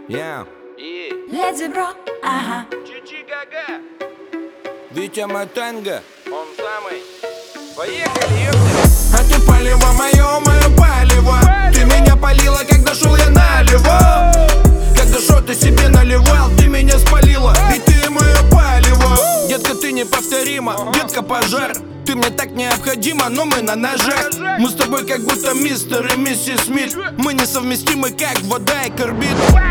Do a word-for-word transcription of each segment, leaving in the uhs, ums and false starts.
Yeah. Леди Бро, ага. Чичи Гага, Витя Матенга. он самый. Поехали, ёпта. А ты палево мое, мое палево. Ты меня палила, когда шел я налево. Когда шо ты себе наливал, ты меня спалила. И ты мое палево. Детка, ты неповторима, детка, пожар. Ты мне так необходима, но мы на ножах. Мы с тобой как будто мистер и миссис Смит. Мы несовместимы, как вода и карбид.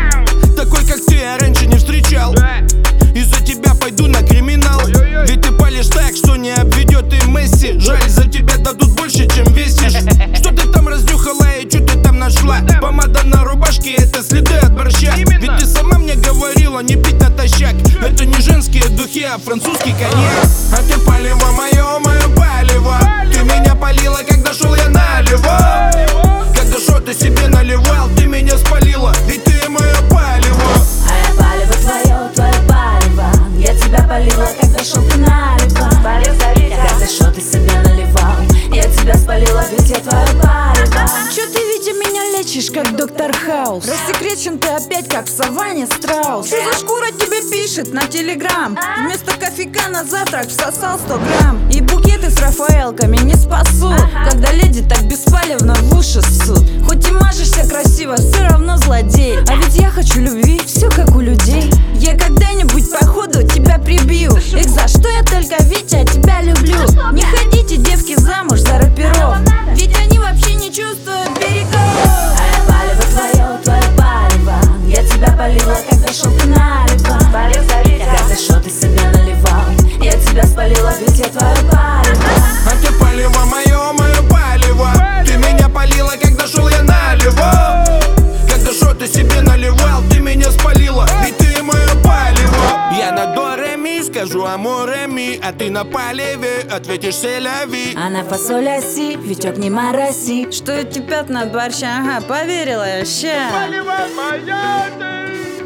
Такой, как ты, я раньше не встречал. Из-за тебя пойду на криминал. Ведь ты палишь так, что не обведет и Месси. Жаль, за тебя дадут больше, чем весишь. Что ты там разнюхала и что ты там нашла? Помада на рубашке, это следы от борща. Ведь ты сама мне говорила не пить натощак. Это не женские духи, а французский коньяк. А ты палево мое, мое палево. Ты меня палила, когда шел я налево. Когда шо ты себе наливал, ты меня спалила. Ведь ты мое палево. А я палево твое, твое палево. Я тебя палила, когда шел ты налево. Когда шо ты себя наливал, я тебя спалила, ведь я твое палево. Чё ты, Витя, меня лечишь, как доктор Хаус? Рассекречен ты опять, как в саванне страус. Что за шкура тебе пишет на телеграм? Вместо кофейка на завтрак всосал сто грамм. И букеты с рафаэлками не спасут, когда леди так беспалевно в уши ссут. Хоть и мажешься красиво, все равно злодей. А ведь я хочу любви, все как у людей. Я когда-нибудь походу тебя прибью. Эх, за что я только, Витя, тебя люблю. Не ходите, девки, замуж за рэперов, ведь они вообще не чувствуют берегов. А я палево твое, твое палево. Я тебя палила, когда шел ты налево. Когда шо ты себя наливал, я тебя спалила, ведь я твое палево. А ты палево мое, мое палево. Ты меня палила, когда шел я налево. Когда шо ты себе наливал, ты меня спалила. Ведь ты мое палево. Я на до ре ми скажу аморе ми, а ты на палеве ответишь селяви. А на фасоля си, Витек, не мороси. Что эти пятна от борща, ага, поверила я, ща. Палево моя ты,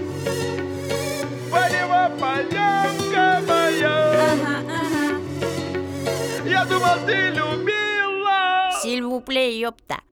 палево полянка моя. Ага, ага. Я думал, ты любила. Сильвуплей, ёпта.